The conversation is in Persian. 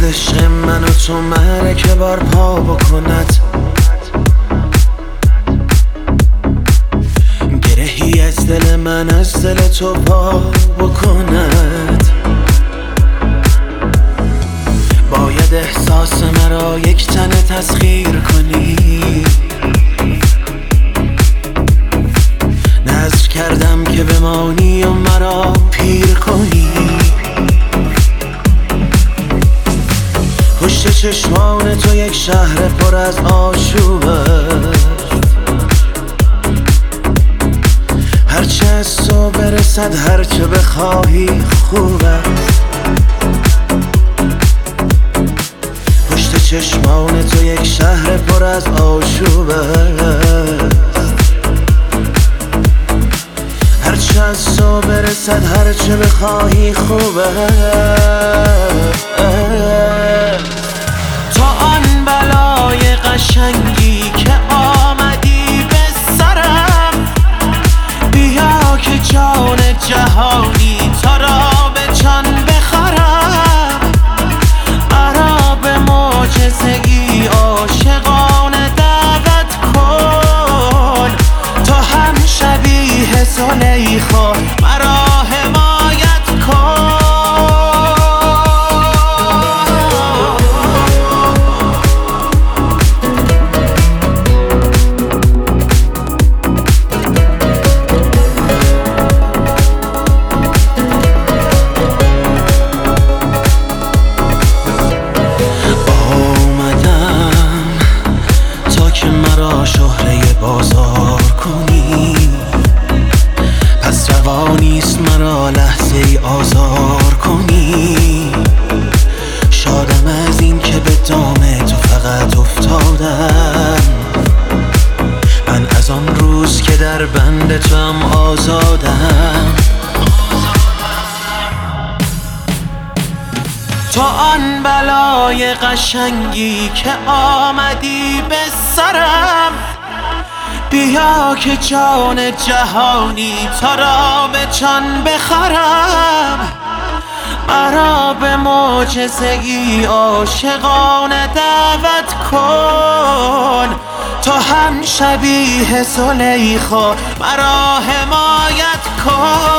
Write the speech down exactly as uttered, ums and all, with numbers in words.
عشق من و تو مرکه بار پا بکند، گرهی از دل من از دل تو پا بکند. باید احساس مرا یک تن تسخیر کنی، نذر کردم که بمانی و مرا پیر کنی. پشت چشمان تو یک شهر پر از آشوبه، هرچه از تو برسد هرچه بخواهی خوبه. پشت چشمان تو یک شهر پر از آشوبه، هرچه از تو برسد هرچه بخواهی خوبه. تو آن بلای قشنگی که آمدی به سرم، بیا که جان جهانی تا را به جان بخرم. مرا به معجزگی عاشقانه دعوت کن، تو هم شبیه زلیخا مرا حمایت کن. شهره بازار کنی، پس روانیست مرا لحظه ای آزار کنی. شادم از این که به دام تو فقط افتادم، من از آن روز که در بند تو هم آزادم. تو آن بلای قشنگی که آمدی به سرم، بیا که جان جهانی تا را به جان بخرم. مرا به معجزگی عاشقانه دعوت کن، تو هم شبیه زلیخا مرا حمایت کن.